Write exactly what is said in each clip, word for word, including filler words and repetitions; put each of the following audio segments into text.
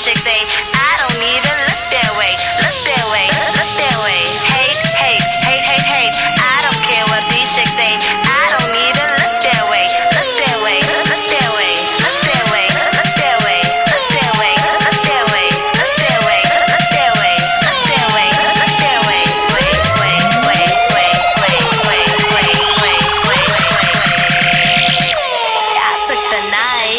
chicks say, I don't even look that way. Look that way, look that way. Hate, hate, hate, hate, hate. I don't care what these chicks say. I don't even look that way. Look that way, look that way. Look that way, look that way. Look that way, look that way. Look that way, look that way. Look that way, look that way. Wait, wait, wait, wait, wait, wait, wait, wait, wait, wait. I took the night.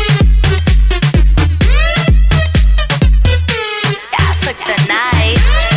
The night.